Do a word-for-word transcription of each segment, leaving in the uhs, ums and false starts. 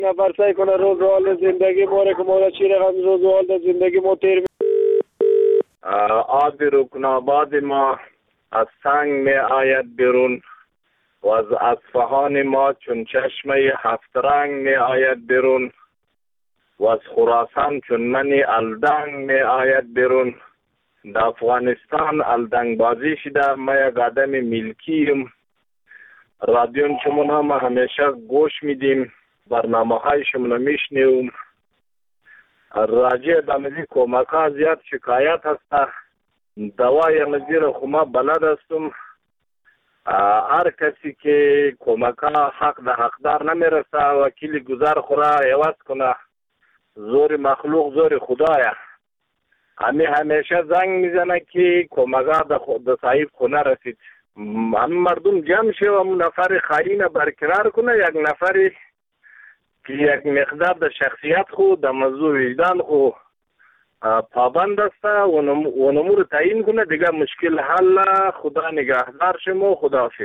نفر سعی کنه روز روال زندگی ما را که ما را چی رقم روز روال زندگی ما تیر. آب رکناباد ما از سنگ می آید بیرون و از اصفهان ما چون چشمه هفت رنگ می آید بیرون و از خراسان چون منی الدنگ می آید بیرون. در افغانستان الدنگ بازی شده، ما یک آدم ملکیم. رادیون شمون هم همیشه گوش میدیم، برنامه های شمون میشنیم. راجع به مزید کمک ها زیاد شکایت هسته. دوای مزید خوما بلد هستم. هر کسی که کمک ها حق ده حقدار نمیرسه وکیل گذار خوره عوض کنه. زور مخلوق زور خدایه. همی همیشه زنگ میزنه که کمک ها ده صاحب خونه رسید. هم مردم جمع شه و نفر خاین برقرار کنه، یک نفری که یک مقدار د شخصیت خو د موضوع وجدان خو پابند است و نمور تعیین کنه، دیگه مشکل حل. خدا نگهدار شما. خدا حافظ.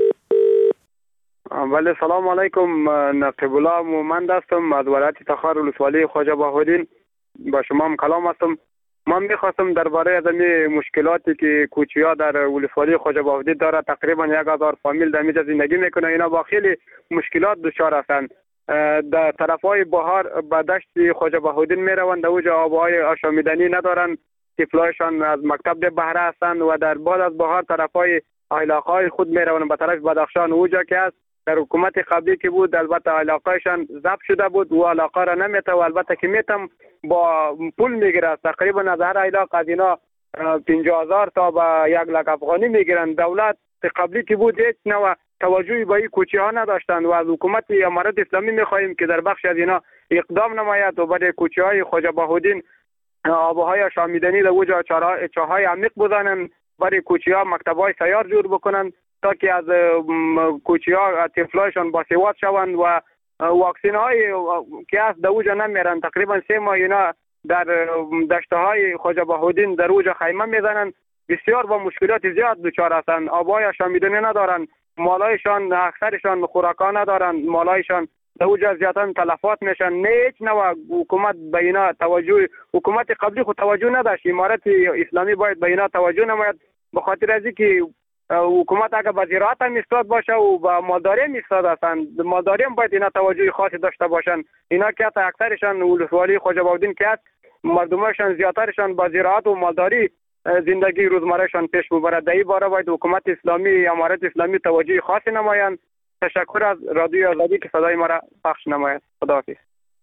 بله سلام علیکم. نقیب الله مومند هستم از ولایت تخار ولسوالی خواجه بهاءالدین. با شما هم کلام هستم. من میخواستم درباره از این مشکلاتی که کوچیا در ولسوالی خواجه بهاءالدین داره، تقریبا یک هزار فامیل در اینجا زندگی میکنه، اینا با خیلی مشکلات دچار هستند. در طرفای بهار به دشت خواجه بهاءالدین میروند، در اوجا آبهای آشامیدنی ندارن، طفلایشان از مکتب ده بهره هستند و در بعد از بهار طرفای علاقه خود میروند به طرف بدخشان. اوجا که است در حکومت قبلی که بود البته علاقهشان ضبط شده بود و علاقه را نمیته و البته که میتم با پول میگیره. تقریبا از هر علاقه از اینا پنجاه هزار تا به یک لک افغانی میگیرن. دولت قبلی که بود هیچ نوع توجهی به این کوچه ها نداشتند و از حکومت امارت اسلامی میخواهیم که در بخش از اینا اقدام نماید و برای کوچه های خواجه بهاءالدین آبهای شامیدنی در اوجا چاهای عمیق بزنن، برای کوچه ها مکتب های سیار جور بکنن تا که از کوچه ها طفلایشان باسواد شوند و واکسین های که از در اوجا نمیرن. تقریبا سه ماه اینا در دشته های خواجه بهاءالدین در اوجا خیمه میزنن. بسیار با مشکلات زیاد دچار هستند. آبهای شامیدنی ندارن، مالایشان اکثرشان خوراکا ندارن، مالایشان در اوجا زیادن تلفات میشن. نه هیچ نوع حکومت به اینا توجه، حکومت قبلی خود توجه نداشت. امارت اسلامی باید به اینا توجه نماید، به خاطر از اینکه حکومت اگر به زراعت هم ایستاد باشه و به مالداری هم ایستاد هستند، مالداری هم باید اینا توجه خاصی داشته باشن. اینا که اکثرشان ولسوالی خواجه بهاءالدین که مردمشان زیاترشان با زراعت و مالداری زندگی روزمرهشان پیش ببرد. در این باره باید حکومت اسلامی، امارت اسلامی توجه خاصی نمایند. تشکر از رادیو آزادی که صدای ما را پخش نماید. خداحافظ.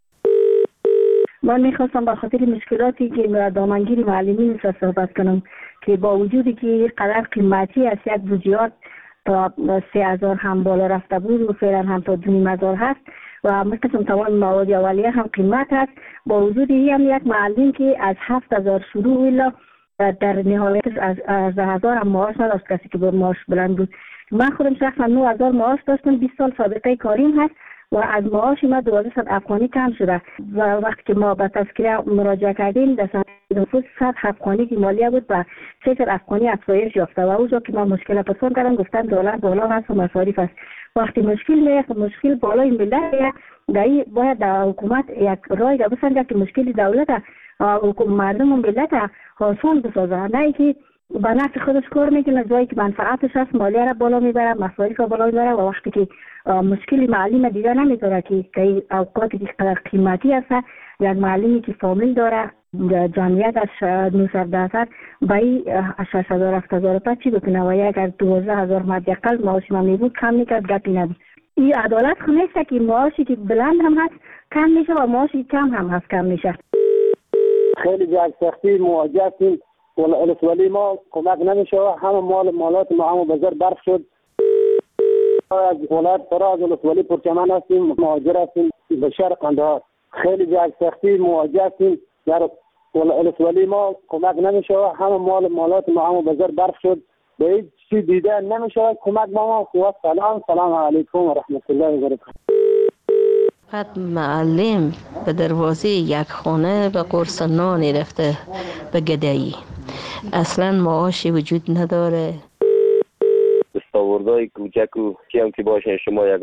من میخواستم به خاطر مشکلاتی که دامنگیر معلمین را صحبت کنم که با وجودی که قدر قیمتی است، یک بودجه تا سه هزار هم بالا رفته بود و فعلا هم تا دو نیم هزار هست و مثل تمام مواد اولیه هم قیمت هست. با وجود این هم یک معلم که از هفت هزار شروع الا در نهایت از از هزار هم معاش نداشت، کسی که با معاش بلند بود. من خودم شخصا نه هزار معاش داشتم، بیست سال سابقه کاریم هست و از معاش ما دوازده صد افغانی کم شده و وقتی که ما به تذکره مراجعه کردیم در سال نفوس صد افغانی که مالیه بود و سه صد افغانی افزایش یافته و اونجا که ما مشکل پرسان کردم گفتن دلار بالا هست و مصارف است. وقتی مشکل میاد مشکل بالای ملت دایی باید در حکومت یک رای را بسنجه که مشکل دولت مردم و ملت آسان بسازه، نه که به نفع خودش کار میکنه، جایی که منفعتش هست مالیه را بالا میبره، مصارف را بالا میبره و وقتی که مشکل معلم دیگه نمیداره که که اوقاتی که قیمتی هست، یک معلمی که فامیل داره جمعیت از نوصد درصد بایی شش هزار هفت هزار تا چی بکنه و اگر دوازده هزار مدی اقل معاش من میبود کم میکرد گپی نبود. این عدالت خو نیست که معاشی که بلند هم هست کم میشه و معاشی کم هم هست کم میشه. خیلی جای سختی مواجه هستیم. ولسوالی ما کمک نمیشه، همه مال مالات ما هم بازار برف شد. از ولایت فراز ولسوالی پرچمن هستیم، مهاجر هستیم به شهر قندهار. خیلی جای سختی مواجه هستیم. در ولسوالی ما کمک نمیشه، همه مال مالات ما هم بازار برف شد. به هیچ چیز دیده نمیشه کمک ما. و سلام سلام علیکم و رحمت الله و برکاته. بعد معلم به دروازه یک خانه به قرص نانی رفته به گدایی، اصلا معاشی وجود نداره. دستاوردهای کوچک و کیم که باشه شما یکم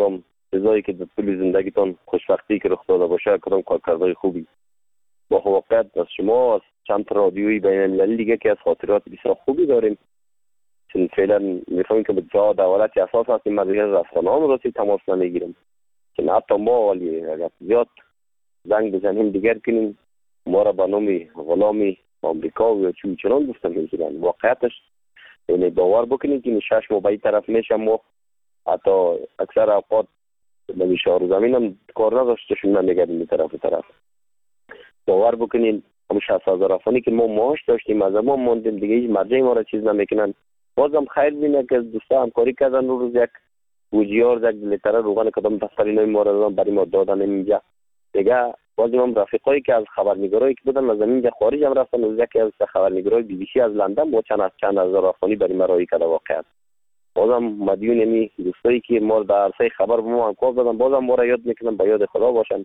چیزایی که در طول زندگیتان خوشبختی که رخ داده باشه کدام کارکردهای خوبی با واقعیت از شما از چند رادیویی بین المللی دیگه که از خاطرات بسیار خوبی داریم. چون فعلا میفهمیم که به جا دولتی اساس هستیم ما دیگه از رسانه‌ها راستی تماس نمیگیریم. چون حتی ما ولی اگر زیاد زنگ بزنیم دیگر کنیم ما را به نام غلامی آمریکا و چون چنان گفتن میگیرن. واقعیتش یعنی باور بکنید که شش ماه به این طرف میشه ما حتی اکثر اوقات به شهر زمین هم کار نداشتشون نمیگردیم این طرف و طرف. باور بکنین هم شصت هزار افغانی که ما معاش داشتیم از ما موندیم دیگه هیچ مرجعی ما را چیز نمیکنن. بازم خیر بینه که دوستا همکاری کردن روز یک بوجیار یک لیتره روغن کدام دفتری نوی ما را برای ما دادن اینجا دیگه. بازم هم رفیقایی که از خبرنگارایی که بودن از اینجا خارج هم رفتن و یکی از خبرنگارای بی بی سی از لندن با چند از چند هزار افغانی برای ما رایی کرده واقعا. بازم مدیون یعنی دوستایی که ما در عرصه خبر به ما همکار دادن بازم ما را یاد میکنن به یاد خدا باشن.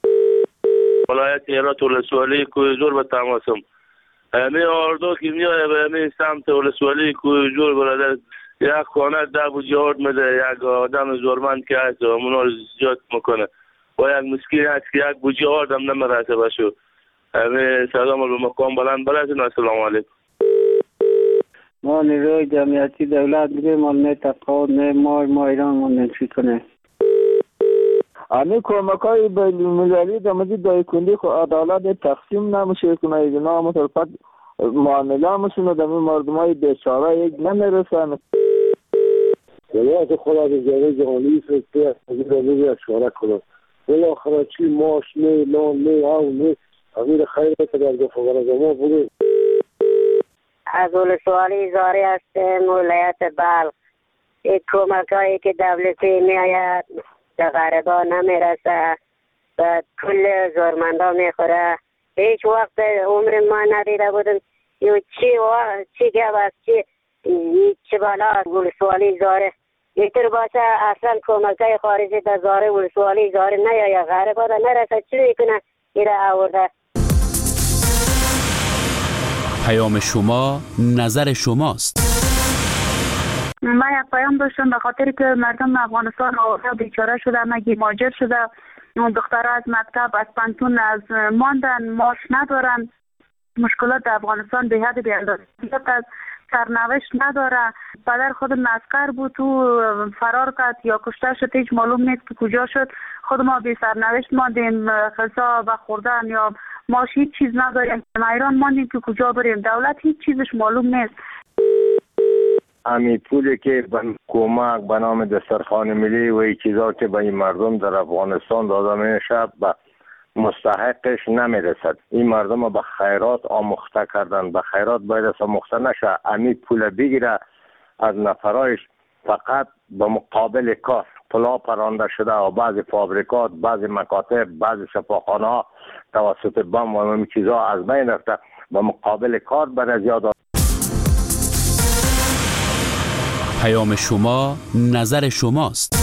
ولایت هرات ولسوالی کوی جور به تماسم می آردو که میایه به می سمت ولسوالی کوی جور برادر یک خانه ده بوجهارد میده یک آدم زورمند که هست و منو زیاد میکنه و یک مسکین هست که یک بوجهارد هم نمیرسه بشو. می سلام به مقام بلند برسین. السلام علیکم. ما نیروی جمعیتی دولت میگه ما نه تقاعد نه ما ما ایران ما نفی کنه. امی کمکای بین‌المللی در مورد دایکنده خو عدالت تقسیم نمیشه کنه اینا مطلقاً معامله میشونه در مردمای بیچاره یک نمیرسن. ولایت خود از جای جهانی سسته از این اشاره کنه بالاخره چی ماش نه لان نه او نه امیر خیر که در دفعه از ما بوده. از ولسوالی زاری هستیم ولایت بلخ. این کمکایی که دولتی میآید به غریبا نمیرسه و کل زورمندا میخوره. هیچ وقت عمر ما ندیده بودم یو چی و چی گپ است چی چی بالا ولسوالی زاره اینطور باشه اصلا کمکای خارجی در زاره ولسوالی زاره نیاید غریبا نرسه چی میکنه ایره آورده. پیام شما نظر شماست. من یک پیام داشتم به خاطر که مردم افغانستان آورده بیچاره شده مگی مهاجر شده دخترها از مکتب از پانتون از ماندن معاش ندارن. مشکلات در افغانستان به حد بی‌اندازه است. سرنوشت نداره. پدر خود عسکر بود تو فرار کرد یا کشته شد هیچ معلوم نیست که کجا شد. خود ما بی سرنوشت ماندیم غذا و خوردن یا معاش هیچ چیز نداریم. ما ایران ماندیم که کجا بریم. دولت هیچ چیزش معلوم نیست. امی پولی که به کمک به نام دسترخوان ملی و این چیزا که به این مردم در افغانستان داده میشه به مستحقش نمیرسد. این مردم به خیرات آموخته کردن. به خیرات باید آموخته نشه. امی پول بگیره از نفرایش فقط به مقابل کار پلا پرانده شده و بعضی فابریکات بعضی مکاتب بعضی شفاخانه ها توسط بم و این چیزا از بین رفته به مقابل کار برای زیاد. پیام شما نظر شماست.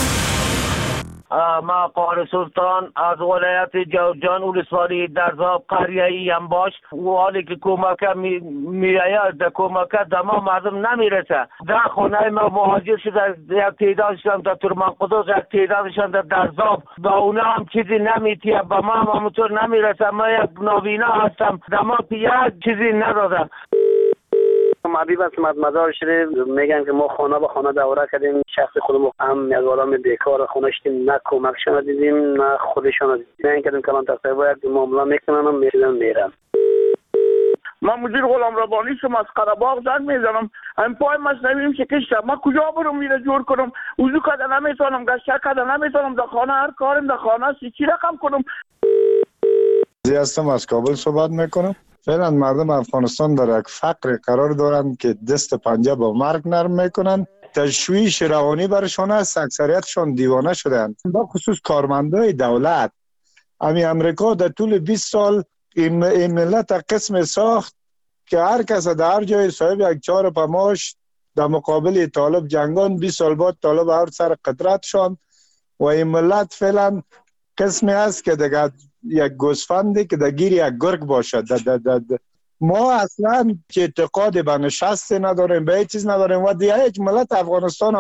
ما قهر سلطان از ولایت جوزجان ولسوالی درزاب قریه‌ای هم باش و حالی که کمک میآید در کمک در ما مردم نمیرسه. در خانه ما مهاجر شده یک تعدادشان در ترمان قدوس یک تعدادشان در درزاب با اونا هم چیزی نمیتیه به ما هم همونطور نمیرسه. ما یک نابینا هستم در ما یک چیزی ندادم. حبیب است مزار شریف میگن که ما خانه به خانه دوره کردیم شخص خودمون هم یک آدم بیکار خونه شدیم نه کمکشان دیدیم نه خودشان دیدیم نه کردیم کلان تقریبا یک معامله میکنن و میرن میرن. من مدیر غلام ربانی شما از قره‌باغ زنگ میزنم این پای مصنویم شکسته ما کجا برم میره جور کنم وضو کردن نمیتونم گشت کردن نمیتونم در خانه هر کارم در خانه چی رقم کنم. زی هستم از کابل صحبت میکنم. فعلا مردم افغانستان در یک فقر قرار دارند که دست پنجه با مرگ نرم میکنند. تشویش روانی برشان است. اکثریتشان دیوانه شدند. با خصوص کارمندای دولت امی امریکا در طول بیست سال این, این ملت قسم ساخت که هر کس در هر جای صاحب یک چهار پماش در مقابل طالب جنگان بیست سال بعد طالب هر سر قدرت شان و این ملت فعلا قسمی است که دیگه یک گوسفندی که در گیر یک گرگ باشد. ده ده ده. ما اصلا که اعتقاد به نشست نداریم به هیچ چیز نداریم و دیگه یک ملت افغانستان هم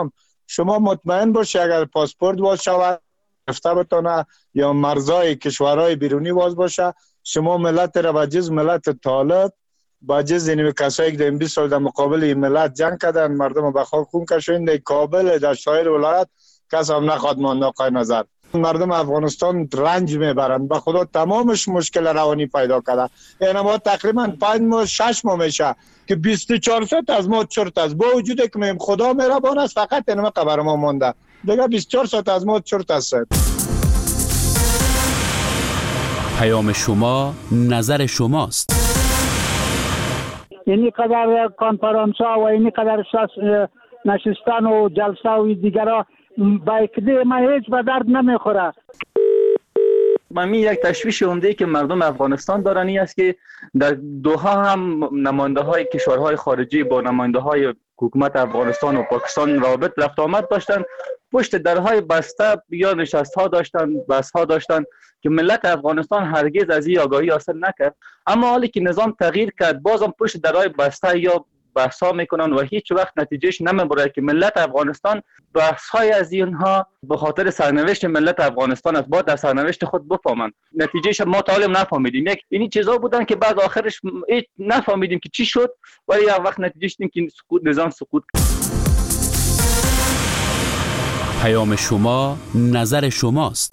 شما مطمئن باشید اگر پاسپورت باز شود رفته بتونه یا مرزهای کشورهای بیرونی باز باشه، شما ملت را به جز ملت طالب با جز اینمی کسایی که در این بیست سال در مقابل این ملت جنگ کردن، مردم به خاک خون کشیدن، در کابل در سایر ولایت کس هم نخواد ماند. آقای نظر مردم افغانستان رنج میبرند، به خدا تمامش مشکل روانی پیدا کرده. یعنی ما تقریبا پنج ماه شش ماه میشه که بیست و چهار ساعت از ما چرت است، با وجودی که میم خدا مهربان است فقط اینم خبر ما مونده دیگه بیست و چهار ساعت از ما چرت است. پیام شما نظر شماست. اینی قدر کنفرانس ها و اینی قدر نشستن و جلسه و دیگرها با اکده ما هیچ به درد نمیخوره. من یک تشویش عمده که مردم افغانستان دارن این است که در دوحه هم نماینده های کشورهای خارجی با نماینده های حکومت افغانستان و پاکستان رابط رفت آمد داشتن، پشت درهای بسته یا نشست ها داشتن، بحث ها داشتن که ملت افغانستان هرگز از این آگاهی حاصل نکرد. اما حالی که نظام تغییر کرد بازم پشت درهای بسته یا بحث ها میکنن و هیچ وقت نتیجهش نمیبره که ملت افغانستان بحث های از اینها به خاطر سرنوشت ملت افغانستان است، باید در سرنوشت خود بفهمن. نتیجهش ما تا حالا نفهمیدیم. یک اینی چیزا بودن که بعد آخرش نفهمیدیم که چی شد، ولی یک وقت نتیجهش این که سقوط نظام سقوط. پیام شما نظر شماست.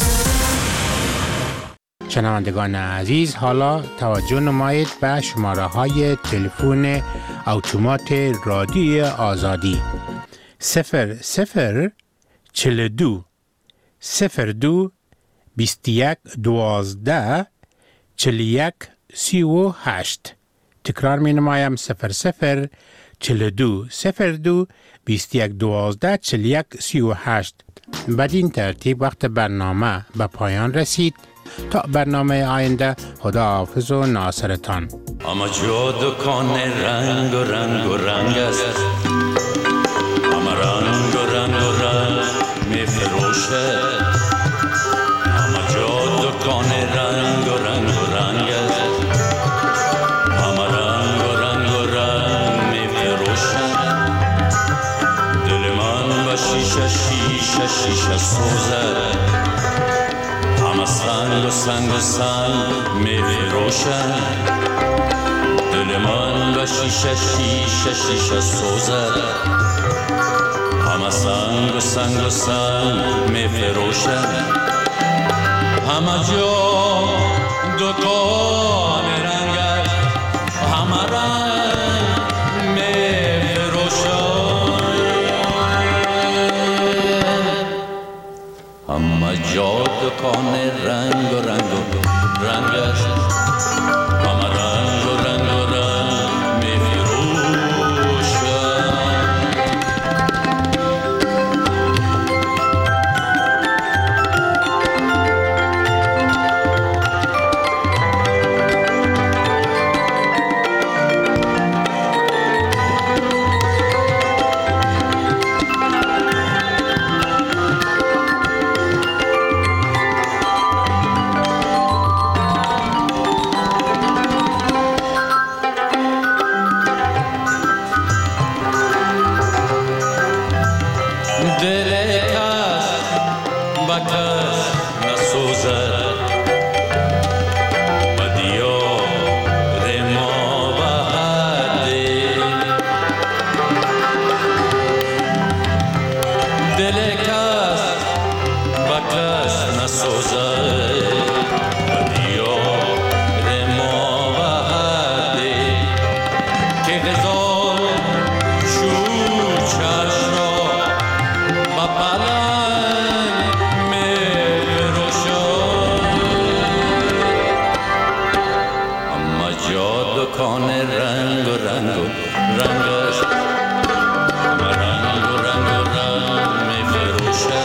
شنوندگان عزیز، حالا توجه نمایید به شماره های تلفن اتومات رادیوی آزادی صفر صفر چهل و دو صفر دو بیست و یک دوازده چهل و یک سی و هشت. تکرار می نمایم صفر صفر چهل و دو صفر دو بیست و یک دوازده چهل و یک سی و هشت. بدین ترتیب وقت برنامه به پایان رسید. تا برنامه آینده، خدا حافظ و ناصرتان. اما جا دکان رنگ و رنگ و رنگ است، اما رنگ و رنگ و رنگ می فروشه. اما جا دکان رنگ و رنگ و رنگ است، اما رنگ و رنگ و رنگ می فروشه. دل من با شیشه شیشه شیشه سوزه، همه سنگ و سنگ و سنگ می فروشن. دل من به شیشه شیشه شیشه سوزه، همه سنگ و سنگ و سنگ می فروشن. همه جا دکان رنگ است، همه رنگ می فروشن. همه جا دکان رنگ و رنگ و رنگ است، همه رنگ و رنگ و رنگ می فروشن.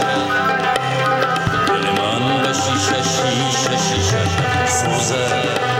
شیشه شیشه شیشه سوزه.